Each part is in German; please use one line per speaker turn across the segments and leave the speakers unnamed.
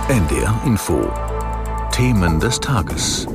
NDR Info. Themen des Tages.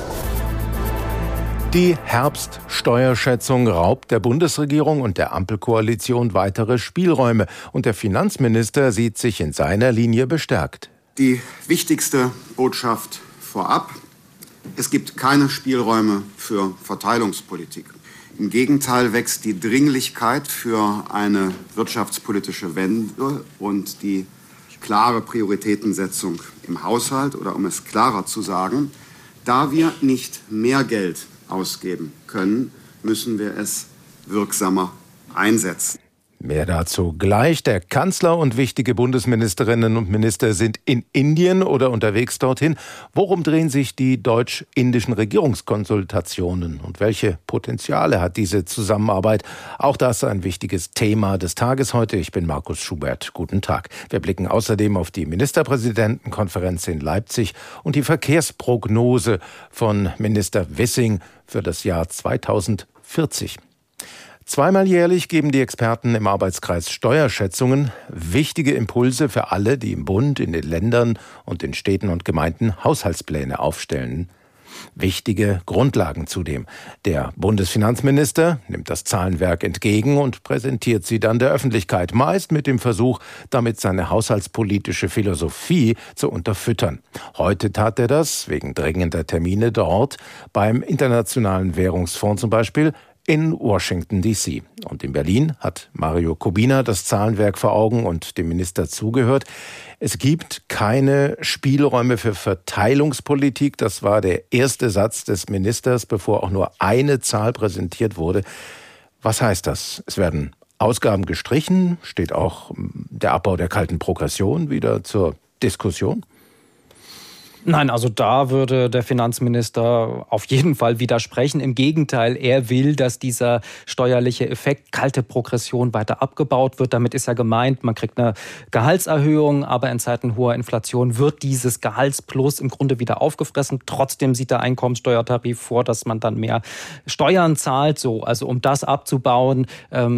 Die Herbststeuerschätzung raubt der Bundesregierung und der Ampelkoalition weitere Spielräume. Und der Finanzminister sieht sich in seiner Linie bestärkt.
Die wichtigste Botschaft vorab: Es gibt keine Spielräume für Verteilungspolitik. Im Gegenteil wächst die Dringlichkeit für eine wirtschaftspolitische Wende und die klare Prioritätensetzung im Haushalt, oder um es klarer zu sagen, da wir nicht mehr Geld ausgeben können, müssen wir es wirksamer einsetzen.
Mehr dazu gleich. Der Kanzler und wichtige Bundesministerinnen und Minister sind in Indien oder unterwegs dorthin. Worum drehen sich die deutsch-indischen Regierungskonsultationen und welche Potenziale hat diese Zusammenarbeit? Auch das ein wichtiges Thema des Tages heute. Ich bin Markus Schubert. Guten Tag. Wir blicken außerdem auf die Ministerpräsidentenkonferenz in Leipzig und die Verkehrsprognose von Minister Wissing für das Jahr 2040. Zweimal jährlich geben die Experten im Arbeitskreis Steuerschätzungen wichtige Impulse für alle, die im Bund, in den Ländern und in Städten und Gemeinden Haushaltspläne aufstellen. Wichtige Grundlagen zudem. Der Bundesfinanzminister nimmt das Zahlenwerk entgegen und präsentiert sie dann der Öffentlichkeit, meist mit dem Versuch, damit seine haushaltspolitische Philosophie zu unterfüttern. Heute tat er das, wegen dringender Termine dort, beim Internationalen Währungsfonds zum Beispiel, in Washington D.C. Und in Berlin hat Mario Kubina das Zahlenwerk vor Augen und dem Minister zugehört. Es gibt keine Spielräume für Verteilungspolitik. Das war der erste Satz des Ministers, bevor auch nur eine Zahl präsentiert wurde. Was heißt das? Es werden Ausgaben gestrichen, steht auch der Abbau der kalten Progression wieder zur Diskussion?
Nein, also da würde der Finanzminister auf jeden Fall widersprechen. Im Gegenteil, er will, dass dieser steuerliche Effekt, kalte Progression, weiter abgebaut wird. Damit ist ja gemeint, man kriegt eine Gehaltserhöhung, aber in Zeiten hoher Inflation wird dieses Gehaltsplus im Grunde wieder aufgefressen. Trotzdem sieht der Einkommensteuertarif vor, dass man dann mehr Steuern zahlt. So, also um das abzubauen,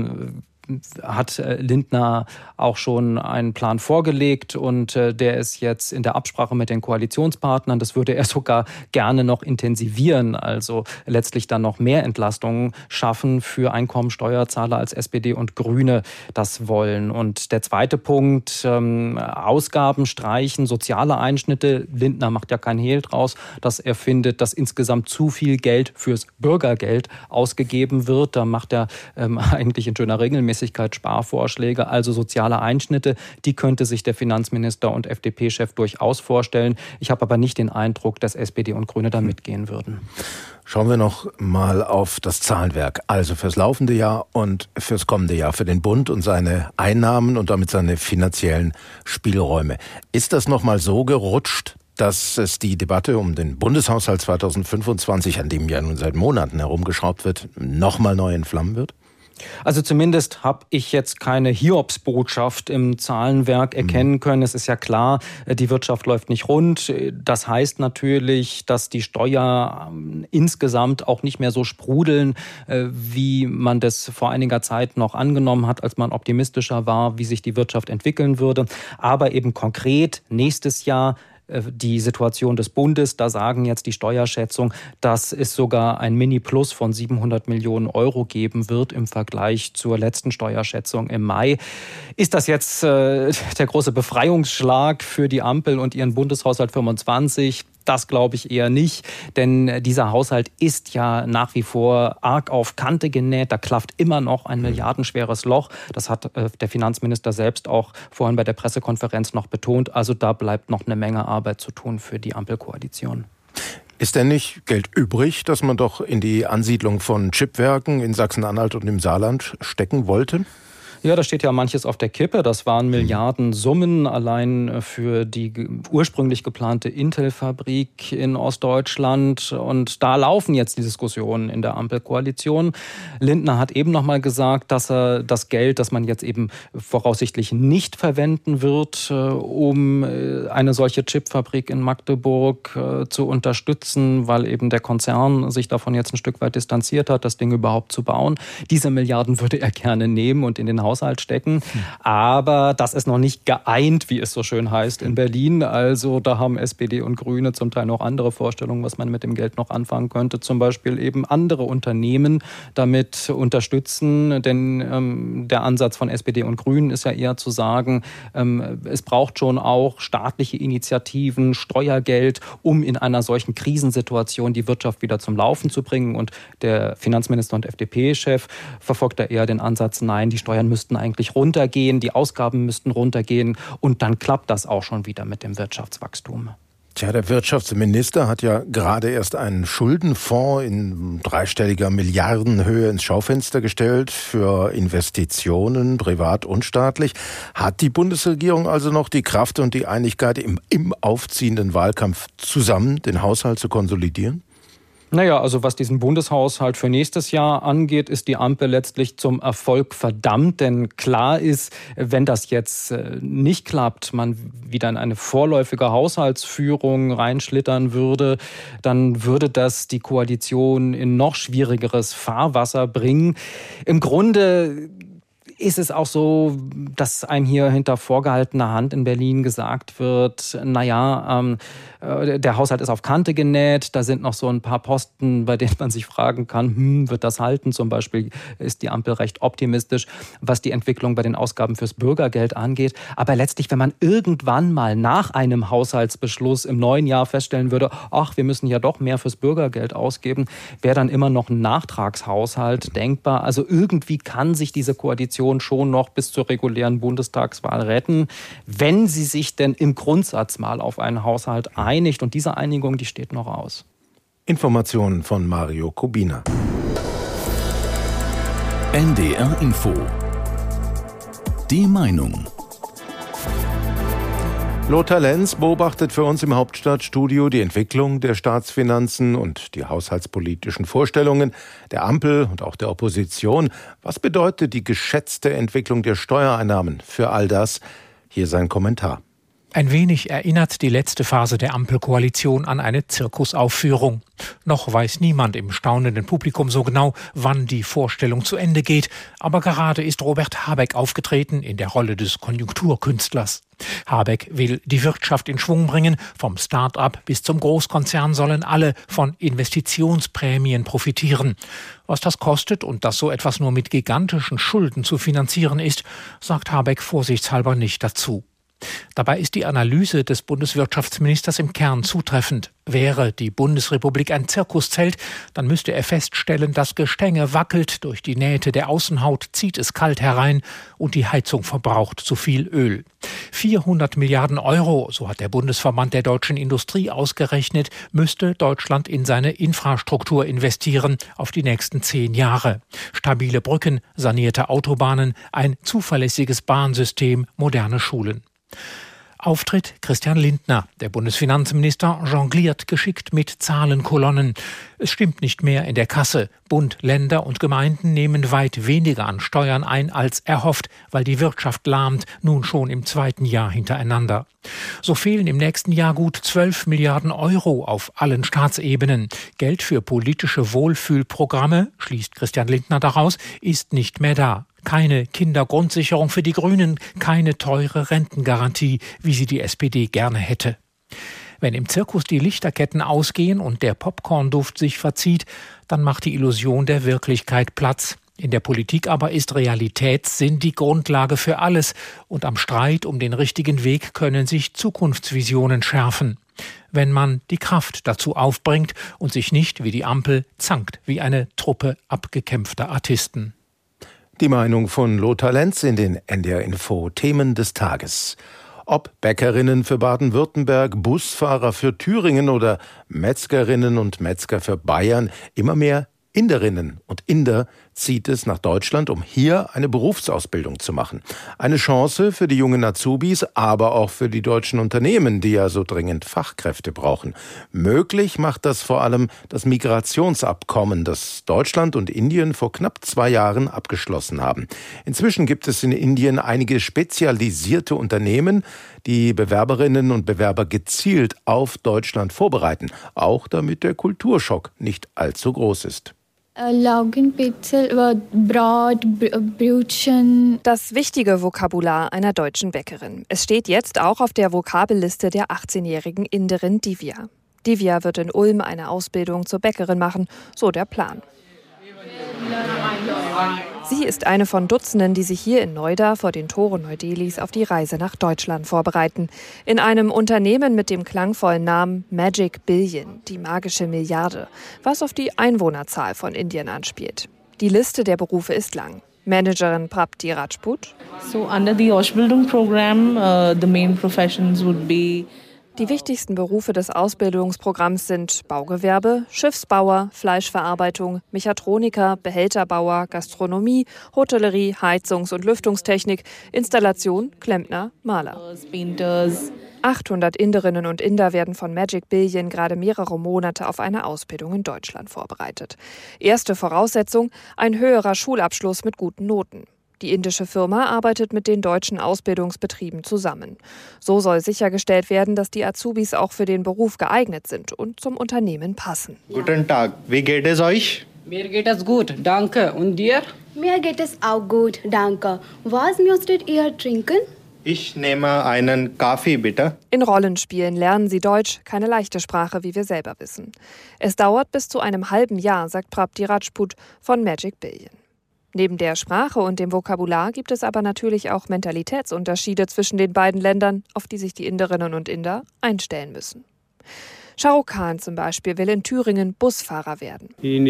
hat Lindner auch schon einen Plan vorgelegt und der ist jetzt in der Absprache mit den Koalitionspartnern. Das würde er sogar gerne noch intensivieren, also letztlich dann noch mehr Entlastungen schaffen für Einkommensteuerzahler, als SPD und Grüne das wollen. Und der zweite Punkt, Ausgaben streichen, soziale Einschnitte. Lindner macht ja kein Hehl draus, dass er findet, dass insgesamt zu viel Geld fürs Bürgergeld ausgegeben wird. Da macht er eigentlich in schöner Regelmäßigkeit Sparvorschläge, also soziale Einschnitte, die könnte sich der Finanzminister und FDP-Chef durchaus vorstellen. Ich habe aber nicht den Eindruck, dass SPD und Grüne da mitgehen würden.
Schauen wir noch mal auf das Zahlenwerk, also fürs laufende Jahr und fürs kommende Jahr, für den Bund und seine Einnahmen und damit seine finanziellen Spielräume. Ist das noch mal so gerutscht, dass es die Debatte um den Bundeshaushalt 2025, an dem ja nun seit Monaten herumgeschraubt wird, noch mal neu entflammen wird?
Also zumindest habe ich jetzt keine Hiobsbotschaft im Zahlenwerk erkennen können. Es ist ja klar, die Wirtschaft läuft nicht rund. Das heißt natürlich, dass die Steuern insgesamt auch nicht mehr so sprudeln, wie man das vor einiger Zeit noch angenommen hat, als man optimistischer war, wie sich die Wirtschaft entwickeln würde. Aber eben konkret nächstes Jahr die Situation des Bundes, da sagen jetzt die Steuerschätzung, dass es sogar ein Mini-Plus von 700 Millionen Euro geben wird im Vergleich zur letzten Steuerschätzung im Mai. Ist das jetzt der große Befreiungsschlag für die Ampel und ihren Bundeshaushalt 25? Das glaube ich eher nicht, denn dieser Haushalt ist ja nach wie vor arg auf Kante genäht. Da klafft immer noch ein milliardenschweres Loch. Das hat der Finanzminister selbst auch vorhin bei der Pressekonferenz noch betont. Also da bleibt noch eine Menge Arbeit zu tun für die Ampelkoalition.
Ist denn nicht Geld übrig, das man doch in die Ansiedlung von Chipwerken in Sachsen-Anhalt und im Saarland stecken wollte?
Ja, da steht ja manches auf der Kippe. Das waren Milliardensummen allein für die ursprünglich geplante Intel-Fabrik in Ostdeutschland. Und da laufen jetzt die Diskussionen in der Ampelkoalition. Lindner hat eben noch mal gesagt, dass er das Geld, das man jetzt eben voraussichtlich nicht verwenden wird, um eine solche Chipfabrik in Magdeburg zu unterstützen, weil eben der Konzern sich davon jetzt ein Stück weit distanziert hat, das Ding überhaupt zu bauen. Diese Milliarden würde er gerne nehmen und in den Haushalt stecken. Aber das ist noch nicht geeint, wie es so schön heißt in Berlin. Also da haben SPD und Grüne zum Teil noch andere Vorstellungen, was man mit dem Geld noch anfangen könnte. Zum Beispiel eben andere Unternehmen damit unterstützen. Denn der Ansatz von SPD und Grünen ist ja eher zu sagen, es braucht schon auch staatliche Initiativen, Steuergeld, um in einer solchen Krisensituation die Wirtschaft wieder zum Laufen zu bringen. Und der Finanzminister und FDP-Chef verfolgt da eher den Ansatz, nein, die Steuern müssten eigentlich runtergehen, die Ausgaben müssten runtergehen und dann klappt das auch schon wieder mit dem Wirtschaftswachstum.
Tja, der Wirtschaftsminister hat ja gerade erst einen Schuldenfonds in dreistelliger Milliardenhöhe ins Schaufenster gestellt für Investitionen, privat und staatlich. Hat die Bundesregierung also noch die Kraft und die Einigkeit, im aufziehenden Wahlkampf zusammen den Haushalt zu konsolidieren?
Naja, also was diesen Bundeshaushalt für nächstes Jahr angeht, ist die Ampel letztlich zum Erfolg verdammt. Denn klar ist, wenn das jetzt nicht klappt, man wieder in eine vorläufige Haushaltsführung reinschlittern würde, dann würde das die Koalition in noch schwierigeres Fahrwasser bringen. Im Grunde ist es auch so, dass einem hier hinter vorgehaltener Hand in Berlin gesagt wird, der Haushalt ist auf Kante genäht, da sind noch so ein paar Posten, bei denen man sich fragen kann, wird das halten? Zum Beispiel ist die Ampel recht optimistisch, was die Entwicklung bei den Ausgaben fürs Bürgergeld angeht. Aber letztlich, wenn man irgendwann mal nach einem Haushaltsbeschluss im neuen Jahr feststellen würde, ach, wir müssen ja doch mehr fürs Bürgergeld ausgeben, wäre dann immer noch ein Nachtragshaushalt denkbar. Also irgendwie kann sich diese Koalition schon noch bis zur regulären Bundestagswahl retten, wenn sie sich denn im Grundsatz mal auf einen Haushalt einigt. Und diese Einigung, die steht noch aus.
Informationen von Mario Kubina.
NDR Info. Die Meinung.
Lothar Lenz beobachtet für uns im Hauptstadtstudio die Entwicklung der Staatsfinanzen und die haushaltspolitischen Vorstellungen der Ampel und auch der Opposition. Was bedeutet die geschätzte Entwicklung der Steuereinnahmen für all das? Hier sein Kommentar.
Ein wenig erinnert die letzte Phase der Ampelkoalition an eine Zirkusaufführung. Noch weiß niemand im staunenden Publikum so genau, wann die Vorstellung zu Ende geht. Aber gerade ist Robert Habeck aufgetreten in der Rolle des Konjunkturkünstlers. Habeck will die Wirtschaft in Schwung bringen. Vom Start-up bis zum Großkonzern sollen alle von Investitionsprämien profitieren. Was das kostet und dass so etwas nur mit gigantischen Schulden zu finanzieren ist, sagt Habeck vorsichtshalber nicht dazu. Dabei ist die Analyse des Bundeswirtschaftsministers im Kern zutreffend. Wäre die Bundesrepublik ein Zirkuszelt, dann müsste er feststellen, das Gestänge wackelt, durch die Nähte der Außenhaut zieht es kalt herein und die Heizung verbraucht zu viel Öl. 400 Milliarden Euro, so hat der Bundesverband der deutschen Industrie ausgerechnet, müsste Deutschland in seine Infrastruktur investieren auf die nächsten 10 Jahre. Stabile Brücken, sanierte Autobahnen, ein zuverlässiges Bahnsystem, moderne Schulen. Auftritt Christian Lindner. Der Bundesfinanzminister jongliert geschickt mit Zahlenkolonnen. Es stimmt nicht mehr in der Kasse. Bund, Länder und Gemeinden nehmen weit weniger an Steuern ein als erhofft, weil die Wirtschaft lahmt, nun schon im 2. Jahr hintereinander. So fehlen im nächsten Jahr gut 12 Milliarden Euro auf allen Staatsebenen. Geld für politische Wohlfühlprogramme, schließt Christian Lindner daraus, ist nicht mehr da. Keine Kindergrundsicherung für die Grünen, keine teure Rentengarantie, wie sie die SPD gerne hätte. Wenn im Zirkus die Lichterketten ausgehen und der Popcornduft sich verzieht, dann macht die Illusion der Wirklichkeit Platz. In der Politik aber ist Realitätssinn die Grundlage für alles und am Streit um den richtigen Weg können sich Zukunftsvisionen schärfen. Wenn man die Kraft dazu aufbringt und sich nicht wie die Ampel zankt, wie eine Truppe abgekämpfter Artisten.
Die Meinung von Lothar Lenz in den NDR Info Themen des Tages. Ob Bäckerinnen für Baden-Württemberg, Busfahrer für Thüringen oder Metzgerinnen und Metzger für Bayern, immer mehr Inderinnen und Inder zieht es nach Deutschland, um hier eine Berufsausbildung zu machen. Eine Chance für die jungen Azubis, aber auch für die deutschen Unternehmen, die ja so dringend Fachkräfte brauchen. Möglich macht das vor allem das Migrationsabkommen, das Deutschland und Indien vor knapp 2 Jahren abgeschlossen haben. Inzwischen gibt es in Indien einige spezialisierte Unternehmen, die Bewerberinnen und Bewerber gezielt auf Deutschland vorbereiten, auch damit der Kulturschock nicht allzu groß ist.
Das wichtige Vokabular einer deutschen Bäckerin. Es steht jetzt auch auf der Vokabelliste der 18-jährigen Inderin Divya. Divya wird in Ulm eine Ausbildung zur Bäckerin machen, so der Plan. Sie ist eine von Dutzenden, die sich hier in Noida vor den Toren Neu-Delhis auf die Reise nach Deutschland vorbereiten. In einem Unternehmen mit dem klangvollen Namen Magic Billion, die magische Milliarde, was auf die Einwohnerzahl von Indien anspielt. Die Liste der Berufe ist lang. Managerin Prapti Rajput.
So under the Ausbildung program, the main professions would be.
Die wichtigsten Berufe des Ausbildungsprogramms sind Baugewerbe, Schiffsbauer, Fleischverarbeitung, Mechatroniker, Behälterbauer, Gastronomie, Hotellerie, Heizungs- und Lüftungstechnik, Installation, Klempner, Maler. 800 Inderinnen und Inder werden von Magic Billion gerade mehrere Monate auf eine Ausbildung in Deutschland vorbereitet. Erste Voraussetzung: ein höherer Schulabschluss mit guten Noten. Die indische Firma arbeitet mit den deutschen Ausbildungsbetrieben zusammen. So soll sichergestellt werden, dass die Azubis auch für den Beruf geeignet sind und zum Unternehmen passen.
Guten Tag, wie geht es euch?
Mir geht es gut, danke. Und dir?
Mir geht es auch gut, danke. Was möchtet ihr trinken?
Ich nehme einen Kaffee, bitte.
In Rollenspielen lernen sie Deutsch, keine leichte Sprache, wie wir selber wissen. Es dauert bis zu einem halben Jahr, sagt Prapti Rajput von Magic Billion. Neben der Sprache und dem Vokabular gibt es aber natürlich auch Mentalitätsunterschiede zwischen den beiden Ländern, auf die sich die Inderinnen und Inder einstellen müssen. Shah Rukh Khan zum Beispiel will in Thüringen Busfahrer werden. In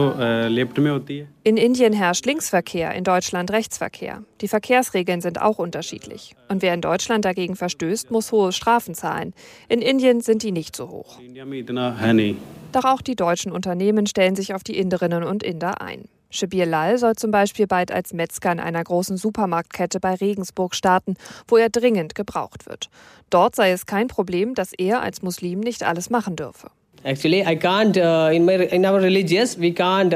Indien herrscht Linksverkehr, in Deutschland Rechtsverkehr. Die Verkehrsregeln sind auch unterschiedlich. Und wer in Deutschland dagegen verstößt, muss hohe Strafen zahlen. In Indien sind die nicht so hoch. Doch auch die deutschen Unternehmen stellen sich auf die Inderinnen und Inder ein. Shabir Lal soll zum Beispiel bald als Metzger in einer großen Supermarktkette bei Regensburg starten, wo er dringend gebraucht wird. Dort sei es kein Problem, dass er als Muslim nicht alles machen dürfe.
Actually, I can't in our religious we can't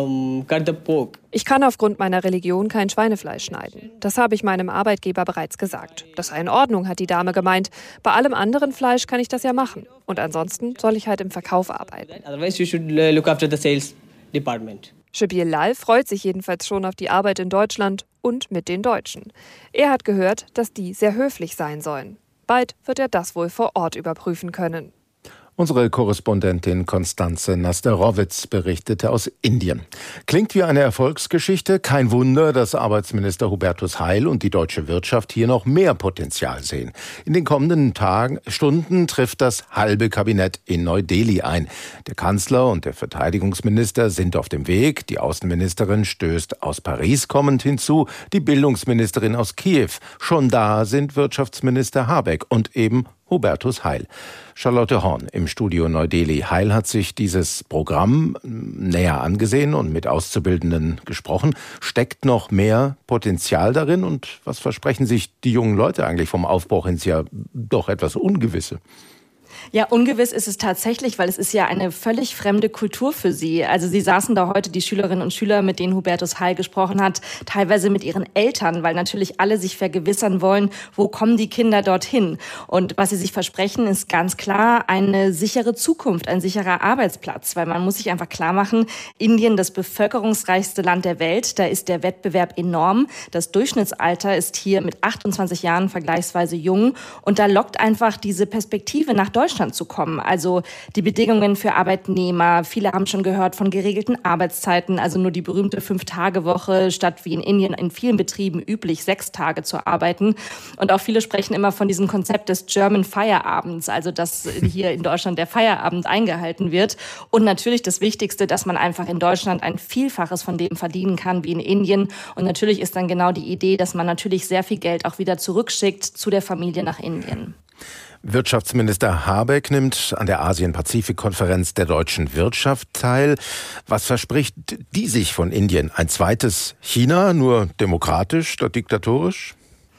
cut the pork.
Ich kann aufgrund meiner Religion kein Schweinefleisch schneiden. Das habe ich meinem Arbeitgeber bereits gesagt. Das sei in Ordnung, hat die Dame gemeint. Bei allem anderen Fleisch kann ich das ja machen. Und ansonsten soll ich halt im Verkauf arbeiten.
Otherwise you should look after the sales department.
Shabir Lal freut sich jedenfalls schon auf die Arbeit in Deutschland und mit den Deutschen. Er hat gehört, dass die sehr höflich sein sollen. Bald wird er das wohl vor Ort überprüfen können.
Unsere Korrespondentin Konstanze Nasterowitz berichtete aus Indien. Klingt wie eine Erfolgsgeschichte. Kein Wunder, dass Arbeitsminister Hubertus Heil und die deutsche Wirtschaft hier noch mehr Potenzial sehen. In den kommenden Stunden trifft das halbe Kabinett in Neu-Delhi ein. Der Kanzler und der Verteidigungsminister sind auf dem Weg. Die Außenministerin stößt aus Paris kommend hinzu. Die Bildungsministerin aus Kiew. Schon da sind Wirtschaftsminister Habeck und eben Hubertus Heil. Charlotte Horn im Studio Neu-Delhi. Heil hat sich dieses Programm näher angesehen und mit Auszubildenden gesprochen. Steckt noch mehr Potenzial darin? Und was versprechen sich die jungen Leute eigentlich vom Aufbruch ins ja doch etwas Ungewisse?
Ja, ungewiss ist es tatsächlich, weil es ist ja eine völlig fremde Kultur für sie. Also sie saßen da heute, die Schülerinnen und Schüler, mit denen Hubertus Heil gesprochen hat, teilweise mit ihren Eltern, weil natürlich alle sich vergewissern wollen, wo kommen die Kinder dorthin. Und was sie sich versprechen, ist ganz klar eine sichere Zukunft, ein sicherer Arbeitsplatz. Weil man muss sich einfach klar machen, Indien, das bevölkerungsreichste Land der Welt, da ist der Wettbewerb enorm. Das Durchschnittsalter ist hier mit 28 Jahren vergleichsweise jung. Und da lockt einfach diese Perspektive nach Deutschland zu kommen. Also die Bedingungen für Arbeitnehmer. Viele haben schon gehört von geregelten Arbeitszeiten, also nur die berühmte 5-Tage-Woche statt wie in Indien in vielen Betrieben üblich 6 Tage zu arbeiten. Und auch viele sprechen immer von diesem Konzept des German Feierabends, also dass hier in Deutschland der Feierabend eingehalten wird. Und natürlich das Wichtigste, dass man einfach in Deutschland ein Vielfaches von dem verdienen kann wie in Indien. Und natürlich ist dann genau die Idee, dass man natürlich sehr viel Geld auch wieder zurückschickt zu der Familie nach Indien.
Wirtschaftsminister Habeck nimmt an der Asien-Pazifik-Konferenz der deutschen Wirtschaft teil. Was verspricht die sich von Indien? Ein zweites China, nur demokratisch statt diktatorisch?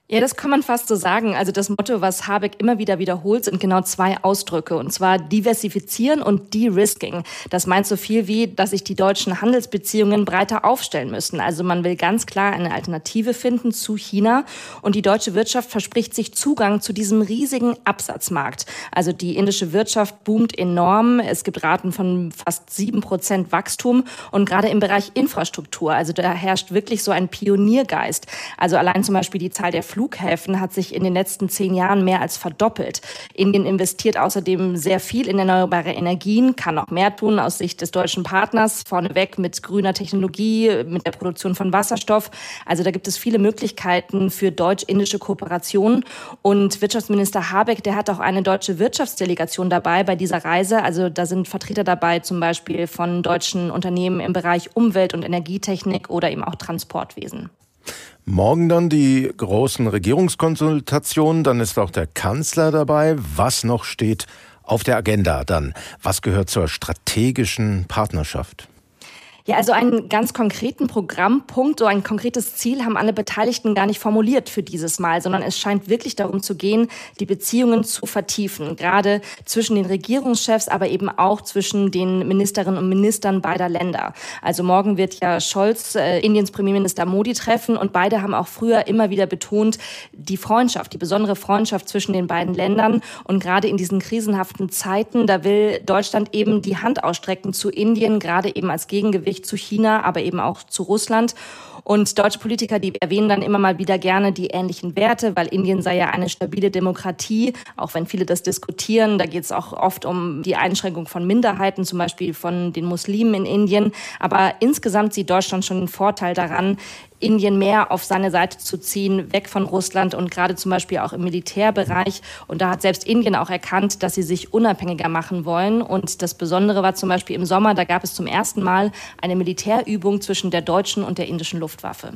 Ja, das kann man fast so sagen. Also das Motto, was Habeck immer wieder wiederholt, sind genau 2 Ausdrücke. Und zwar diversifizieren und de-risking. Das meint so viel wie, dass sich die deutschen Handelsbeziehungen breiter aufstellen müssen. Also man will ganz klar eine Alternative finden zu China. Und die deutsche Wirtschaft verspricht sich Zugang zu diesem riesigen Absatzmarkt. Also die indische Wirtschaft boomt enorm. Es gibt Raten von fast 7% Wachstum. Und gerade im Bereich Infrastruktur, also da herrscht wirklich so ein Pioniergeist. Also allein zum Beispiel die Zahl der Flughäfen hat sich in den letzten 10 Jahren mehr als verdoppelt. Indien investiert außerdem sehr viel in erneuerbare Energien, kann noch mehr tun aus Sicht des deutschen Partners, vorneweg mit grüner Technologie, mit der Produktion von Wasserstoff. Also da gibt es viele Möglichkeiten für deutsch-indische Kooperationen. Und Wirtschaftsminister Habeck, der hat auch eine deutsche Wirtschaftsdelegation dabei bei dieser Reise. Also da sind Vertreter dabei, zum Beispiel von deutschen Unternehmen im Bereich Umwelt- und Energietechnik oder eben auch Transportwesen.
Morgen dann die großen Regierungskonsultationen, dann ist auch der Kanzler dabei. Was noch steht auf der Agenda dann? Was gehört zur strategischen Partnerschaft?
Ja, also einen ganz konkreten Programmpunkt, so ein konkretes Ziel haben alle Beteiligten gar nicht formuliert für dieses Mal, sondern es scheint wirklich darum zu gehen, die Beziehungen zu vertiefen, gerade zwischen den Regierungschefs, aber eben auch zwischen den Ministerinnen und Ministern beider Länder. Also morgen wird ja Scholz Indiens Premierminister Modi treffen und beide haben auch früher immer wieder betont, die Freundschaft, die besondere Freundschaft zwischen den beiden Ländern. Und gerade in diesen krisenhaften Zeiten, da will Deutschland eben die Hand ausstrecken zu Indien, gerade eben als Gegengewicht zu China, aber eben auch zu Russland. Und deutsche Politiker, die erwähnen dann immer mal wieder gerne die ähnlichen Werte, weil Indien sei ja eine stabile Demokratie, auch wenn viele das diskutieren. Da geht es auch oft um die Einschränkung von Minderheiten, zum Beispiel von den Muslimen in Indien. Aber insgesamt sieht Deutschland schon einen Vorteil daran, Indien mehr auf seine Seite zu ziehen, weg von Russland und gerade zum Beispiel auch im Militärbereich. Und da hat selbst Indien auch erkannt, dass sie sich unabhängiger machen wollen. Und das Besondere war zum Beispiel im Sommer, da gab es zum ersten Mal eine Militärübung zwischen der deutschen und der indischen Luftwaffe.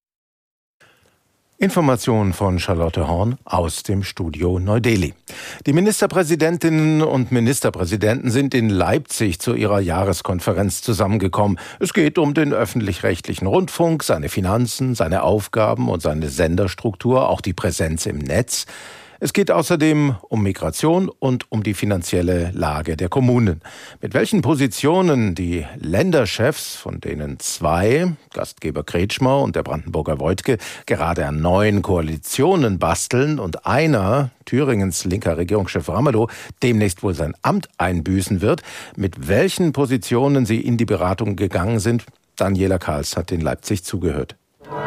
Informationen von Charlotte Horn aus dem Studio Neu-Delhi. Die Ministerpräsidentinnen und Ministerpräsidenten sind in Leipzig zu ihrer Jahreskonferenz zusammengekommen. Es geht um den öffentlich-rechtlichen Rundfunk, seine Finanzen, seine Aufgaben und seine Senderstruktur, auch die Präsenz im Netz. Es geht außerdem um Migration und um die finanzielle Lage der Kommunen. Mit welchen Positionen die Länderchefs, von denen 2, Gastgeber Kretschmer und der Brandenburger Woidke, gerade an neuen Koalitionen basteln und einer, Thüringens linker Regierungschef Ramelow, demnächst wohl sein Amt einbüßen wird, mit welchen Positionen sie in die Beratung gegangen sind, Daniela Kahls hat in Leipzig zugehört.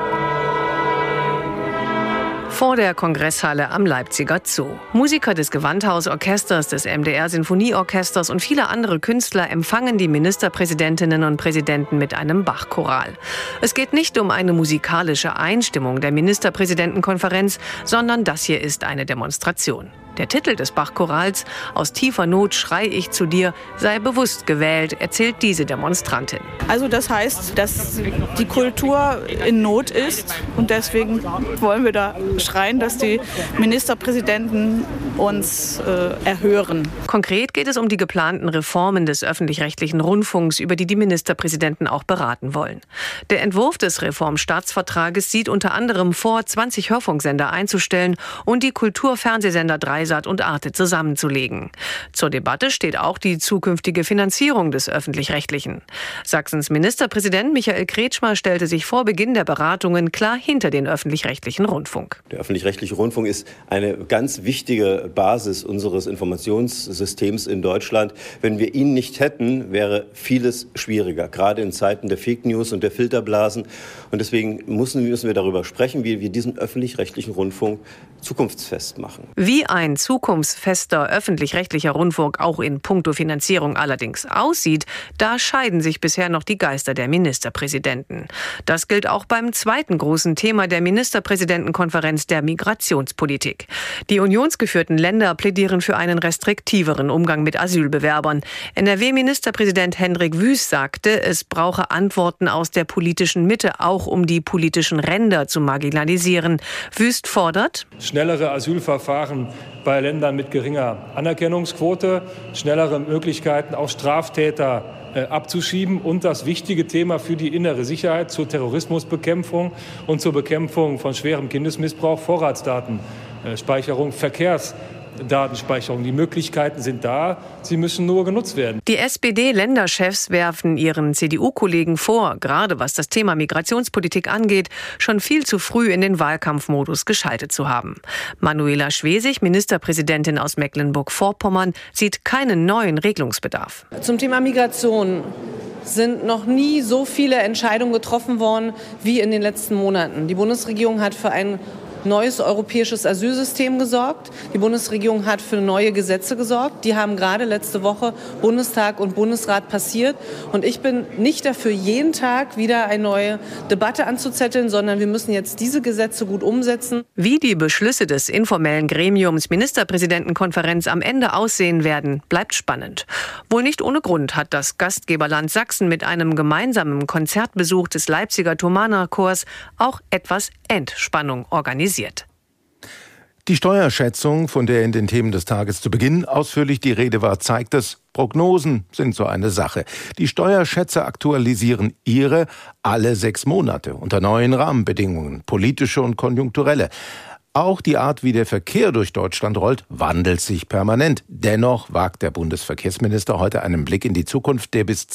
Vor der Kongresshalle am Leipziger Zoo. Musiker des Gewandhausorchesters, des MDR-Sinfonieorchesters und viele andere Künstler empfangen die Ministerpräsidentinnen und Präsidenten mit einem Bach-Choral. Es geht nicht um eine musikalische Einstimmung der Ministerpräsidentenkonferenz, sondern das hier ist eine Demonstration. Der Titel des Bach-Chorals, Aus tiefer Not schrei ich zu dir, sei bewusst gewählt, erzählt diese Demonstrantin.
Also das heißt, dass die Kultur in Not ist und deswegen wollen wir da schreien, dass die Ministerpräsidenten uns erhören.
Konkret geht es um die geplanten Reformen des öffentlich-rechtlichen Rundfunks, über die die Ministerpräsidenten auch beraten wollen. Der Entwurf des Reformstaatsvertrages sieht unter anderem vor, 20 Hörfunksender einzustellen und die Kulturfernsehsender Dreisat und Arte zusammenzulegen. Zur Debatte steht auch die zukünftige Finanzierung des Öffentlich-Rechtlichen. Sachsens Ministerpräsident Michael Kretschmer stellte sich vor Beginn der Beratungen klar hinter den öffentlich-rechtlichen Rundfunk.
Der öffentlich-rechtliche Rundfunk ist eine ganz wichtige Basis unseres Informationssystems in Deutschland. Wenn wir ihn nicht hätten, wäre vieles schwieriger, gerade in Zeiten der Fake News und der Filterblasen. Und deswegen müssen wir darüber sprechen, wie wir diesen öffentlich-rechtlichen Rundfunk zukunftsfest machen.
Wie ein zukunftsfester öffentlich-rechtlicher Rundfunk auch in puncto Finanzierung allerdings aussieht, da scheiden sich bisher noch die Geister der Ministerpräsidenten. Das gilt auch beim zweiten großen Thema der Ministerpräsidentenkonferenz, der Migrationspolitik. Die unionsgeführten Länder plädieren für einen restriktiveren Umgang mit Asylbewerbern. NRW-Ministerpräsident Hendrik Wüst sagte, es brauche Antworten aus der politischen Mitte, auch um die politischen Ränder zu marginalisieren. Wüst fordert
schnellere Asylverfahren bei Ländern mit geringer Anerkennungsquote, schnellere Möglichkeiten, auch Straftäter abzuschieben und das wichtige Thema für die innere Sicherheit zur Terrorismusbekämpfung und zur Bekämpfung von schwerem Kindesmissbrauch, Vorratsdatenspeicherung, Verkehrsdatenspeicherung. Die Möglichkeiten sind da, sie müssen nur genutzt werden.
Die SPD-Länderchefs werfen ihren CDU-Kollegen vor, gerade was das Thema Migrationspolitik angeht, schon viel zu früh in den Wahlkampfmodus geschaltet zu haben. Manuela Schwesig, Ministerpräsidentin aus Mecklenburg-Vorpommern, sieht keinen neuen Regelungsbedarf.
Zum Thema Migration sind noch nie so viele Entscheidungen getroffen worden wie in den letzten Monaten. Die Bundesregierung hat für ein neues europäisches Asylsystem gesorgt. Die Bundesregierung hat für neue Gesetze gesorgt. Die haben gerade letzte Woche Bundestag und Bundesrat passiert. Und ich bin nicht dafür, jeden Tag wieder eine neue Debatte anzuzetteln, sondern wir müssen jetzt diese Gesetze gut umsetzen.
Wie die Beschlüsse des informellen Gremiums Ministerpräsidentenkonferenz am Ende aussehen werden, bleibt spannend. Wohl nicht ohne Grund hat das Gastgeberland Sachsen mit einem gemeinsamen Konzertbesuch des Leipziger Thomanerchors auch etwas Entspannung organisiert.
Die Steuerschätzung, von der in den Themen des Tages zu Beginn ausführlich die Rede war, zeigt es. Prognosen sind so eine Sache. Die Steuerschätzer aktualisieren ihre alle 6 Monate unter neuen Rahmenbedingungen, politische und konjunkturelle. Auch die Art, wie der Verkehr durch Deutschland rollt, wandelt sich permanent. Dennoch wagt der Bundesverkehrsminister heute einen Blick in die Zukunft, der bis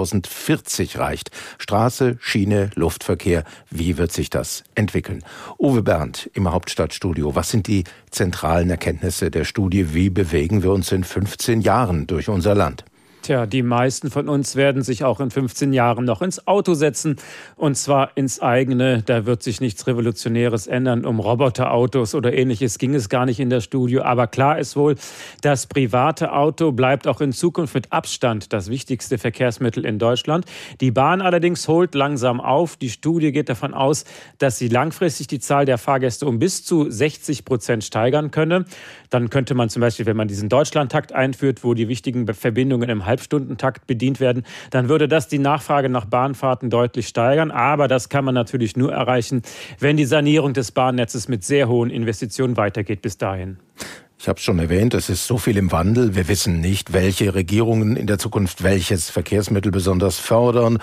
2040 reicht. Straße, Schiene, Luftverkehr, wie wird sich das entwickeln? Uwe Berndt im Hauptstadtstudio. Was sind die zentralen Erkenntnisse der Studie? Wie bewegen wir uns in 15 Jahren durch unser Land?
Tja, die meisten von uns werden sich auch in 15 Jahren noch ins Auto setzen, und zwar ins eigene. Da wird sich nichts Revolutionäres ändern. Um Roboterautos oder Ähnliches ging es gar nicht in der Studie. Aber klar ist wohl, das private Auto bleibt auch in Zukunft mit Abstand das wichtigste Verkehrsmittel in Deutschland. Die Bahn allerdings holt langsam auf. Die Studie geht davon aus, dass sie langfristig die Zahl der Fahrgäste um bis zu 60% steigern könne. Dann könnte man zum Beispiel, wenn man diesen Deutschlandtakt einführt, wo die wichtigen Verbindungen im Halbstundentakt bedient werden, dann würde das die Nachfrage nach Bahnfahrten deutlich steigern. Aber das kann man natürlich nur erreichen, wenn die Sanierung des Bahnnetzes mit sehr hohen Investitionen weitergeht bis dahin.
Ich habe es schon erwähnt, es ist so viel im Wandel. Wir wissen nicht, welche Regierungen in der Zukunft welches Verkehrsmittel besonders fördern,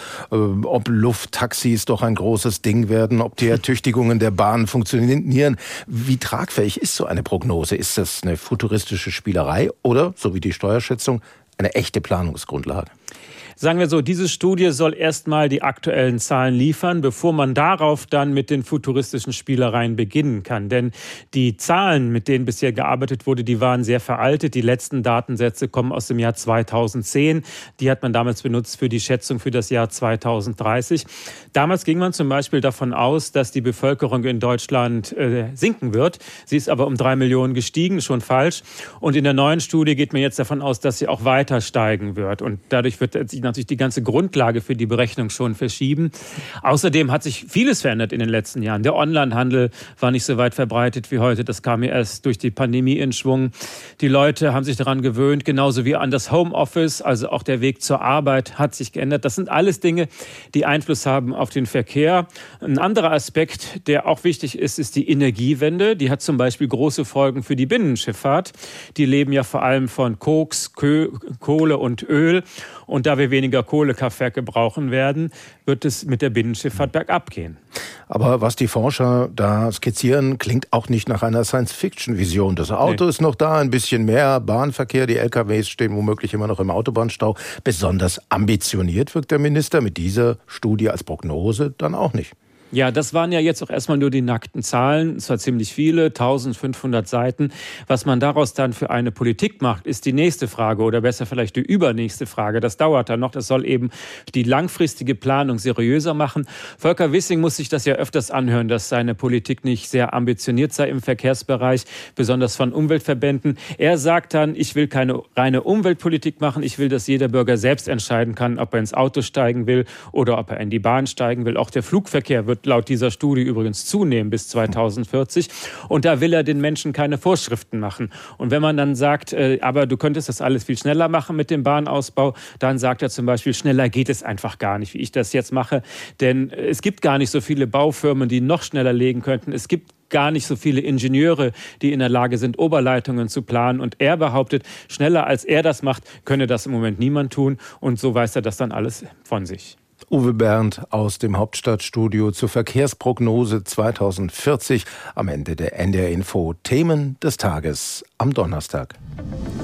ob Lufttaxis doch ein großes Ding werden, ob die Ertüchtigungen der Bahn funktionieren. Wie tragfähig ist so eine Prognose? Ist das eine futuristische Spielerei oder, so wie die Steuerschätzung, eine echte Planungsgrundlage?
Sagen wir so, diese Studie soll erstmal die aktuellen Zahlen liefern, bevor man darauf dann mit den futuristischen Spielereien beginnen kann. Denn die Zahlen, mit denen bisher gearbeitet wurde, die waren sehr veraltet. Die letzten Datensätze kommen aus dem Jahr 2010. Die hat man damals benutzt für die Schätzung für das Jahr 2030. Damals ging man zum Beispiel davon aus, dass die Bevölkerung in Deutschland sinken wird. Sie ist aber um 3 Millionen gestiegen, schon falsch. Und in der neuen Studie geht man jetzt davon aus, dass sie auch weiter steigen wird. Und dadurch wird sich natürlich die ganze Grundlage für die Berechnung schon verschieben. Außerdem hat sich vieles verändert in den letzten Jahren. Der Onlinehandel war nicht so weit verbreitet wie heute. Das kam ja erst durch die Pandemie in Schwung. Die Leute haben sich daran gewöhnt, genauso wie an das Homeoffice. Also auch der Weg zur Arbeit hat sich geändert. Das sind alles Dinge, die Einfluss haben auf den Verkehr. Ein anderer Aspekt, der auch wichtig ist, ist die Energiewende. Die hat zum Beispiel große Folgen für die Binnenschifffahrt. Die leben ja vor allem von Koks, Kohle und Öl. Und da wir weniger Kohlekraftwerke brauchen werden, wird es mit der Binnenschifffahrt bergab gehen.
Aber was die Forscher da skizzieren, klingt auch nicht nach einer Science-Fiction-Vision. Das Auto ist noch da, ein bisschen mehr Bahnverkehr, die LKWs stehen womöglich immer noch im Autobahnstau. Besonders ambitioniert wirkt der Minister mit dieser Studie als Prognose dann auch nicht.
Ja, das waren ja jetzt auch erstmal nur die nackten Zahlen. Es war ziemlich viele, 1500 Seiten. Was man daraus dann für eine Politik macht, ist die nächste Frage oder besser vielleicht die übernächste Frage. Das dauert dann noch. Das soll eben die langfristige Planung seriöser machen. Volker Wissing muss sich das ja öfters anhören, dass seine Politik nicht sehr ambitioniert sei im Verkehrsbereich, besonders von Umweltverbänden. Er sagt dann, ich will keine reine Umweltpolitik machen. Ich will, dass jeder Bürger selbst entscheiden kann, ob er ins Auto steigen will oder ob er in die Bahn steigen will. Auch der Flugverkehr wird wird laut dieser Studie übrigens zunehmen bis 2040. Und da will er den Menschen keine Vorschriften machen. Und wenn man dann sagt, aber du könntest das alles viel schneller machen mit dem Bahnausbau, dann sagt er zum Beispiel, schneller geht es einfach gar nicht, wie ich das jetzt mache. Denn es gibt gar nicht so viele Baufirmen, die noch schneller legen könnten. Es gibt gar nicht so viele Ingenieure, die in der Lage sind, Oberleitungen zu planen. Und er behauptet, schneller als er das macht, könne das im Moment niemand tun. Und so weist er das dann alles von sich.
Uwe Bernd aus dem Hauptstadtstudio zur Verkehrsprognose 2040 am Ende der NDR Info Themen des Tages am Donnerstag.